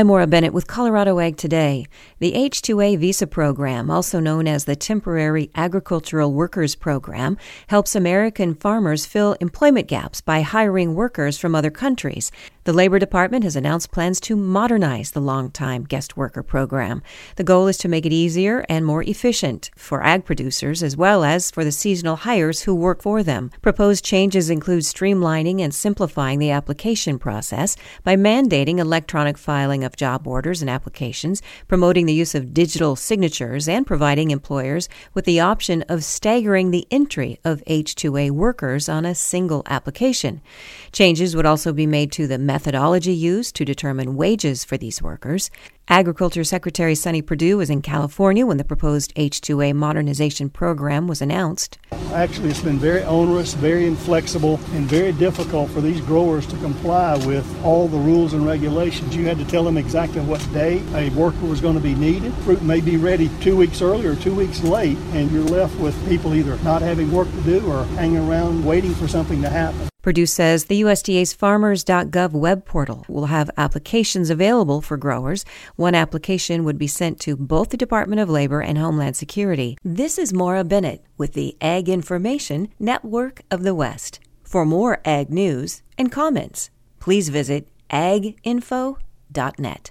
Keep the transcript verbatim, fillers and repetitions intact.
I'm Maura Bennett with Colorado Ag Today. The H two A visa program, also known as the Temporary Agricultural Workers Program, helps American farmers fill employment gaps by hiring workers from other countries. The Labor Department has announced plans to modernize the long-time guest worker program. The goal is to make it easier and more efficient for ag producers as well as for the seasonal hires who work for them. Proposed changes include streamlining and simplifying the application process by mandating electronic filing of job orders and applications, promoting the use of digital signatures, and providing employers with the option of staggering the entry of H two A workers on a single application. Changes would also be made to the methodology used to determine wages for these workers. Agriculture Secretary Sonny Perdue was in California when the proposed H two A modernization program was announced. Actually, it's been very onerous, very inflexible, and very difficult for these growers to comply with all the rules and regulations. You had to tell them exactly what day a worker was going to be needed. Fruit may be ready two weeks early or two weeks late, and you're left with people either not having work to do or hanging around waiting for something to happen. Perdue says the U S D A's farmers dot gov web portal will have applications available for growers. One application would be sent to both the Department of Labor and Homeland Security. This is Maura Bennett with the Ag Information Network of the West. For more ag news and comments, please visit ag info dot net.